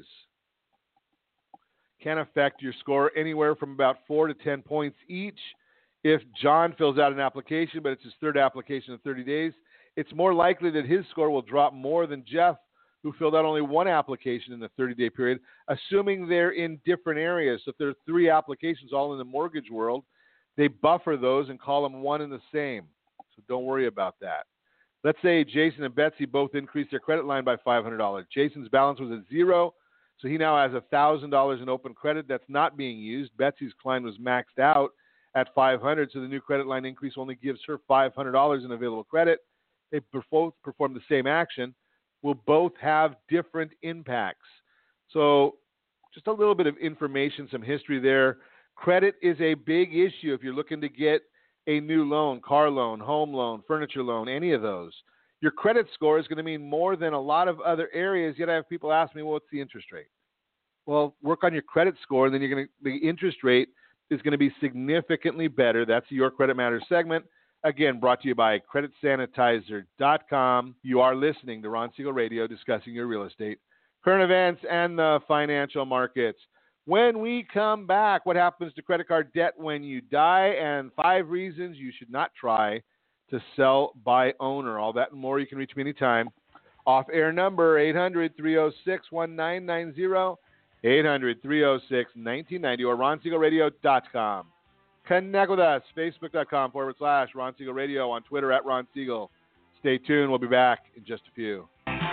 can affect your score anywhere from about 4 to 10 points each. If John fills out an application, but it's his third application in 30 days, it's more likely that his score will drop more than Jeff, who filled out only one application in the 30-day period, assuming they're in different areas. So if there are 3 applications all in the mortgage world, they buffer those and call them one and the same. So don't worry about that. Let's say Jason and Betsy both increased their credit line by $500. Jason's balance was at 0, so he now has $1,000 in open credit that's not being used. Betsy's line was maxed out at $500, so the new credit line increase only gives her $500 in available credit. They both perform the same action, will both have different impacts. So just a little bit of information, some history there. Credit is a big issue if you're looking to get a new loan, car loan, home loan, furniture loan, any of those. Your credit score is going to mean more than a lot of other areas, yet I have people ask me, well, what's the interest rate? Well, work on your credit score, and then the interest rate is going to be significantly better. That's Your Credit Matters segment. Again, brought to you by CreditSanitizer.com. You are listening to Ron Siegel Radio discussing your real estate, current events, and the financial markets. When we come back, what happens to credit card debt when you die, and 5 reasons you should not try to sell by owner. All that and more. You can reach me anytime. Off-air number 800-306-1990, 800-306-1990, or RonSiegelRadio.com. Connect with us, Facebook.com/Ron Siegel Radio, on Twitter @Ron Siegel. Stay tuned. We'll be back in just a few.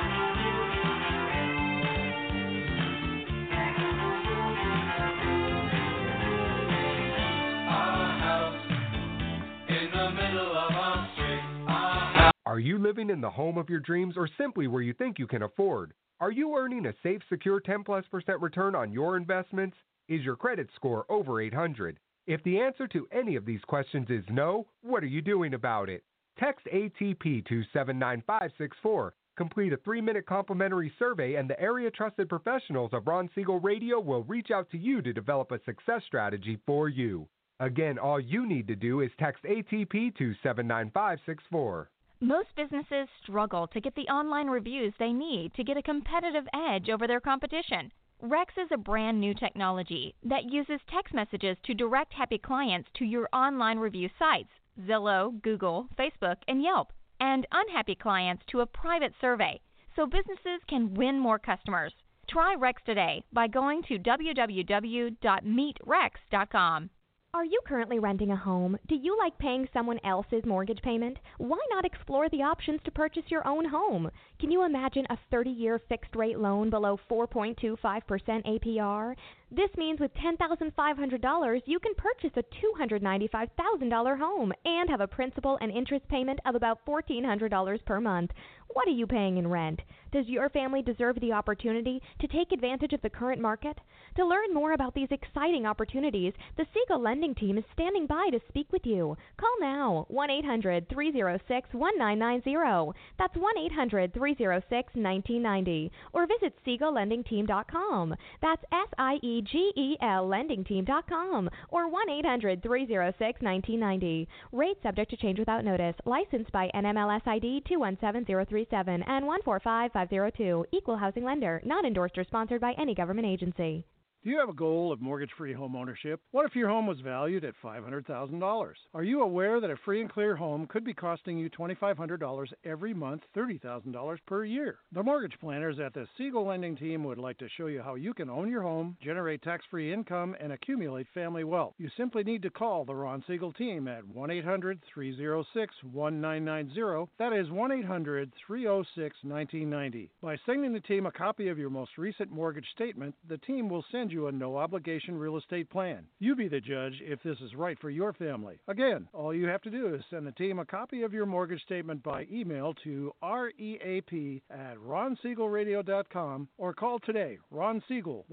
Are you living in the home of your dreams or simply where you think you can afford? Are you earning a safe, secure 10+% return on your investments? Is your credit score over 800? If the answer to any of these questions is no, what are you doing about it? Text ATP to 79564. Complete a 3-minute complimentary survey, and the area-trusted professionals of Ron Siegel Radio will reach out to you to develop a success strategy for you. Again, all you need to do is text ATP to 79564. Most businesses struggle to get the online reviews they need to get a competitive edge over their competition. Rex is a brand new technology that uses text messages to direct happy clients to your online review sites, Zillow, Google, Facebook, and Yelp, and unhappy clients to a private survey, so businesses can win more customers. Try Rex today by going to www.meetrex.com. Are you currently renting a home? Do you like paying someone else's mortgage payment? Why not explore the options to purchase your own home? Can you imagine a 30-year fixed-rate loan below 4.25% APR? This means with $10,500, you can purchase a $295,000 home and have a principal and interest payment of about $1,400 per month. What are you paying in rent? Does your family deserve the opportunity to take advantage of the current market? To learn more about these exciting opportunities, the Siegel Lending Team is standing by to speak with you. Call now, 1-800-306-1990. That's 1-800-306-1990. Or visit SiegelLendingTeam.com. That's SIEGEL LendingTeam.com. Or 1-800-306-1990. Rate subject to change without notice. Licensed by NMLS ID 217031. 14737 and 145502. Equal housing lender. Not endorsed or sponsored by any government agency. Do you have a goal of mortgage-free home ownership? What if your home was valued at $500,000? Are you aware that a free and clear home could be costing you $2,500 every month, $30,000 per year? The mortgage planners at the Siegel Lending Team would like to show you how you can own your home, generate tax-free income, and accumulate family wealth. You simply need to call the Ron Siegel Team at 1-800-306-1990. That is 1-800-306-1990. By sending the team a copy of your most recent mortgage statement, the team will send you a no-obligation real estate plan. You be the judge if this is right for your family. Again, all you have to do is send the team a copy of your mortgage statement by email to reap@ronsiegelradio.com or call today. Ron Siegel,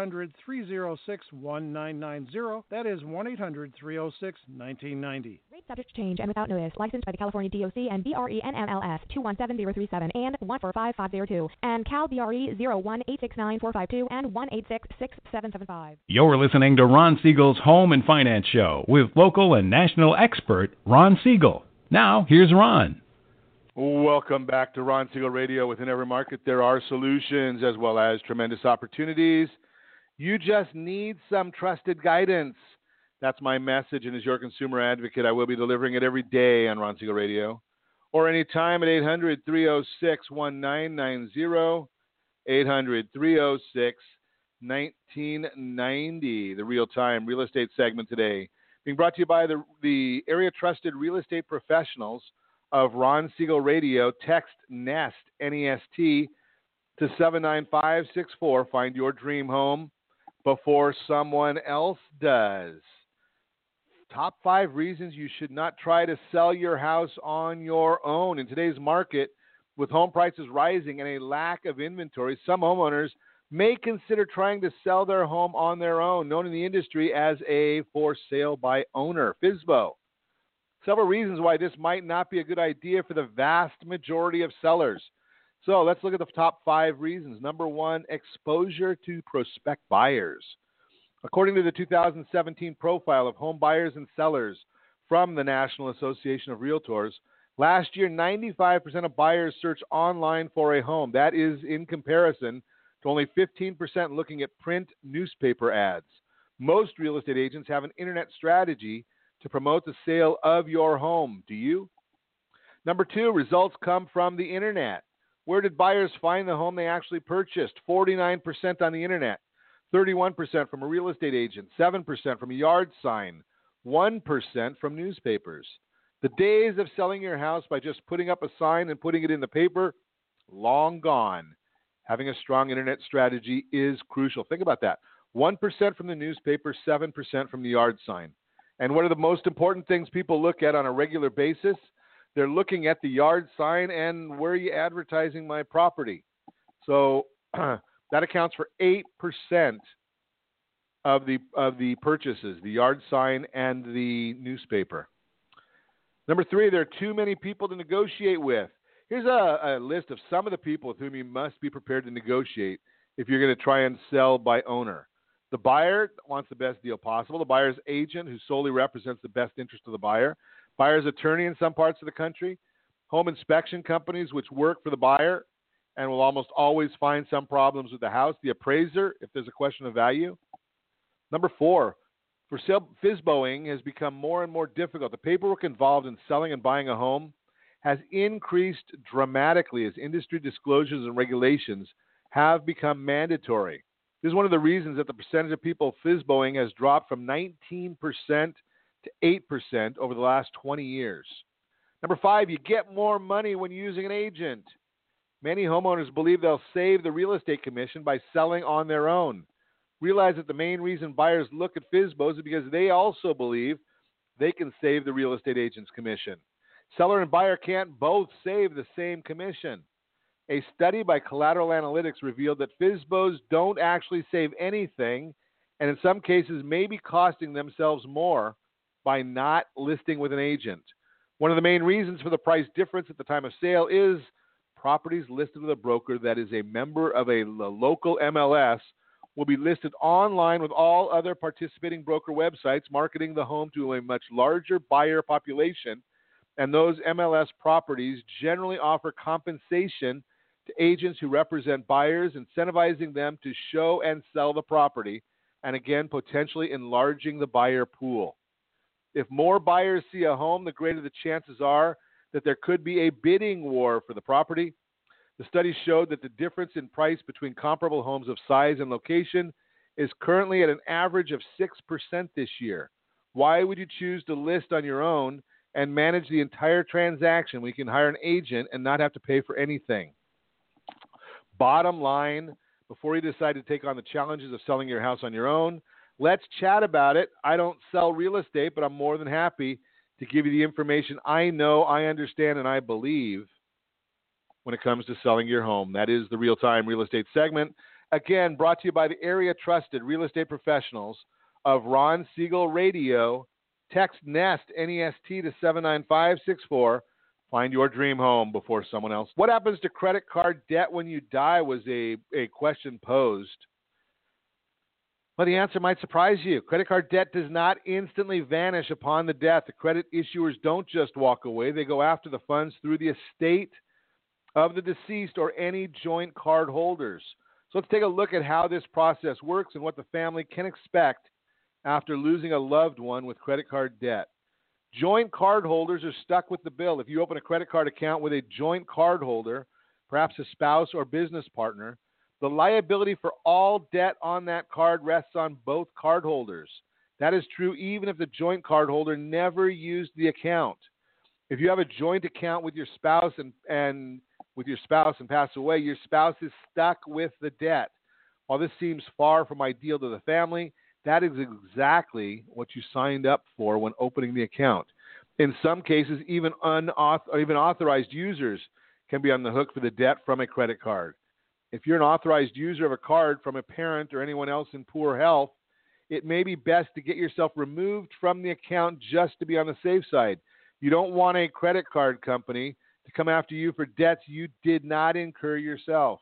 1-800-306-1990. That is 1-800-306-1990. Rate subject to change and without notice. Licensed by the California DOC and BRE NMLS 217037 and 145502 and Cal BRE 0186945 and 1866775. You're listening to Ron Siegel's Home and Finance Show with local and national expert Ron Siegel. Now, here's Ron. Welcome back to Ron Siegel Radio. Within every market, there are solutions as well as tremendous opportunities. You just need some trusted guidance. That's my message, and as your consumer advocate, I will be delivering it every day on Ron Siegel Radio or anytime at 800-306-1990, 800-306-1990, the real-time real estate segment today. Being brought to you by the area trusted real estate professionals of Ron Siegel Radio. Text NEST, N-E-S-T, to 79564. Find your dream home before someone else does. Top 5 reasons you should not try to sell your house on your own. In today's market, with home prices rising and a lack of inventory, some homeowners may consider trying to sell their home on their own, known in the industry as a for sale by owner, FSBO. Several reasons why this might not be a good idea for the vast majority of sellers. So let's look at the top 5 reasons. Number 1, exposure to prospect buyers. According to the 2017 profile of home buyers and sellers from the National Association of Realtors, last year 95% of buyers searched online for a home. That is in comparison to only 15% looking at print newspaper ads. Most real estate agents have an internet strategy to promote the sale of your home. Do you? Number 2, results come from the internet. Where did buyers find the home they actually purchased? 49% on the internet, 31% from a real estate agent, 7% from a yard sign, 1% from newspapers. The days of selling your house by just putting up a sign and putting it in the paper, long gone. Having a strong internet strategy is crucial. Think about that. 1% from the newspaper, 7% from the yard sign. And what are the most important things people look at on a regular basis? They're looking at the yard sign and where are you advertising my property. So that accounts for 8% of the purchases, the yard sign and the newspaper. Number 3, there are too many people to negotiate with. Here's a list of some of the people with whom you must be prepared to negotiate if you're going to try and sell by owner. The buyer wants the best deal possible. The buyer's agent, who solely represents the best interest of the buyer. Buyer's attorney in some parts of the country. Home inspection companies, which work for the buyer and will almost always find some problems with the house. The appraiser, if there's a question of value. Number 4, for sale, FSBOing has become more and more difficult. The paperwork involved in selling and buying a home has increased dramatically as industry disclosures and regulations have become mandatory. This is one of the reasons that the percentage of people FSBOing has dropped from 19% to 8% over the last 20 years. Number 5, you get more money when using an agent. Many homeowners believe they'll save the real estate commission by selling on their own. Realize that the main reason buyers look at FSBOs is because they also believe they can save the real estate agent's commission. Seller and buyer can't both save the same commission. A study by Collateral Analytics revealed that FSBOs don't actually save anything, and in some cases may be costing themselves more by not listing with an agent. One of the main reasons for the price difference at the time of sale is properties listed with a broker that is a member of a local MLS will be listed online with all other participating broker websites marketing the home to a much larger buyer population And those MLS properties generally offer compensation to agents who represent buyers, incentivizing them to show and sell the property, and again, potentially enlarging the buyer pool. If more buyers see a home, the greater the chances are that there could be a bidding war for the property. The study showed that the difference in price between comparable homes of size and location is currently at an average of 6% this year. Why would you choose to list on your own and manage the entire transaction when you can hire an agent and not have to pay for anything? Bottom line, before you decide to take on the challenges of selling your house on your own, let's chat about it. I don't sell real estate, but I'm more than happy to give you the information I know, I understand, and I believe when it comes to selling your home. That is the Real-Time Real Estate segment. Again, brought to you by the area-trusted real estate professionals of Ron Siegel Radio. Text NEST, N-E-S-T, to 79564. Find your dream home before someone else. What happens to credit card debt when you die was a question posed. Well, the answer might surprise you. Credit card debt does not instantly vanish upon the death. The credit issuers don't just walk away. They go after the funds through the estate of the deceased or any joint card holders. So let's take a look at how this process works and what the family can expect after losing a loved one with credit card debt. Joint card holders are stuck with the bill. If you open a credit card account with a joint card holder, perhaps a spouse or business partner, the liability for all debt on that card rests on both card holders. That is true even if the joint card holder never used the account. If you have a joint account with your spouse and pass away, your spouse is stuck with the debt. While this seems far from ideal to the family, that is exactly what you signed up for when opening the account. In some cases, even authorized users can be on the hook for the debt from a credit card. If you're an authorized user of a card from a parent or anyone else in poor health, it may be best to get yourself removed from the account just to be on the safe side. You don't want a credit card company to come after you for debts you did not incur yourself.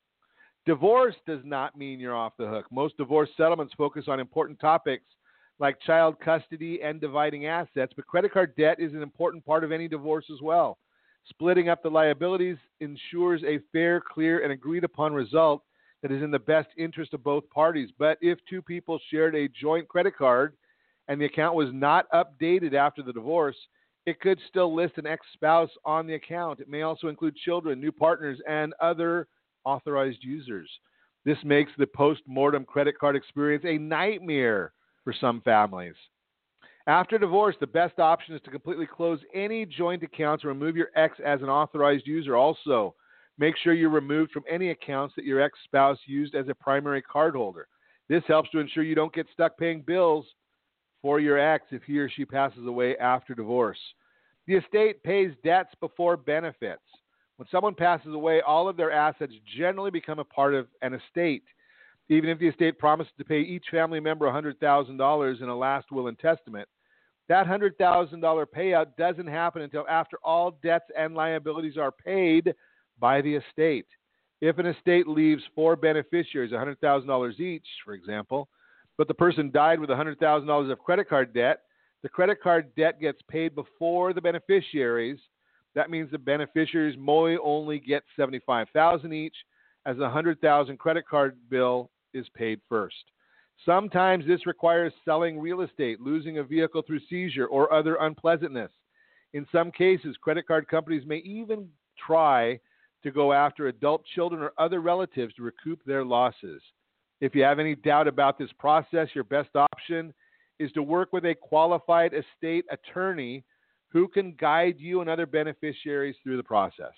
Divorce does not mean you're off the hook. Most divorce settlements focus on important topics like child custody and dividing assets, but credit card debt is an important part of any divorce as well. Splitting up the liabilities ensures a fair, clear, and agreed-upon result that is in the best interest of both parties. But if two people shared a joint credit card and the account was not updated after the divorce, it could still list an ex-spouse on the account. It may also include children, new partners, and other authorized users. This makes the post-mortem credit card experience a nightmare for some families. After divorce, the best option is to completely close any joint accounts and remove your ex as an authorized user. Also, make sure you're removed from any accounts that your ex-spouse used as a primary card holder. This helps to ensure you don't get stuck paying bills for your ex if he or she passes away after divorce. The estate pays debts before benefits. When someone passes away, all of their assets generally become a part of an estate. Even if the estate promises to pay each family member $100,000 in a last will and testament, that $100,000 payout doesn't happen until after all debts and liabilities are paid by the estate. If an estate leaves four beneficiaries $100,000 each, for example, but the person died with $100,000 of credit card debt, the credit card debt gets paid before the beneficiaries. That means the beneficiaries may only get $75,000 each, as the $100,000 credit card bill is paid first. Sometimes this requires selling real estate, losing a vehicle through seizure, or other unpleasantness. In some cases, credit card companies may even try to go after adult children or other relatives to recoup their losses. If you have any doubt about this process, your best option is to work with a qualified estate attorney who can guide you and other beneficiaries through the process.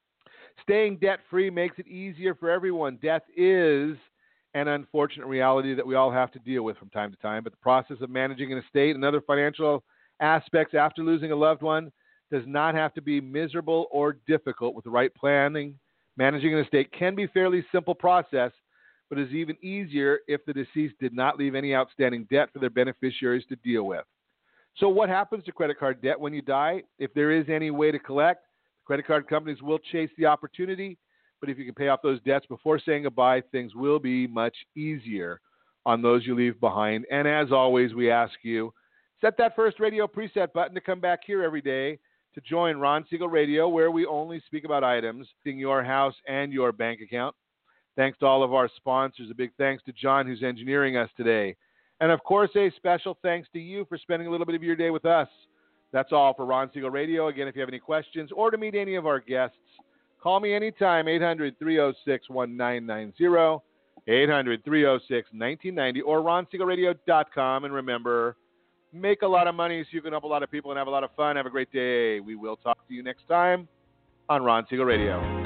Staying debt-free makes it easier for everyone. Death is an unfortunate reality that we all have to deal with from time to time, but the process of managing an estate and other financial aspects after losing a loved one does not have to be miserable or difficult. With the right planning, managing an estate can be a fairly simple process, but is even easier if the deceased did not leave any outstanding debt for their beneficiaries to deal with. So what happens to credit card debt when you die? If there is any way to collect, credit card companies will chase the opportunity, but if you can pay off those debts before saying goodbye, things will be much easier on those you leave behind. And as always, we ask you, set that first radio preset button to come back here every day to join Ron Siegel Radio, where we only speak about items in your house and your bank account. Thanks to all of our sponsors. A big thanks to John, who's engineering us today. And, of course, a special thanks to you for spending a little bit of your day with us. That's all for Ron Siegel Radio. Again, if you have any questions or to meet any of our guests, call me anytime, 800-306-1990, 800-306-1990, or ronsiegelradio.com. And remember, make a lot of money so you can help a lot of people and have a lot of fun. Have a great day. We will talk to you next time on Ron Siegel Radio.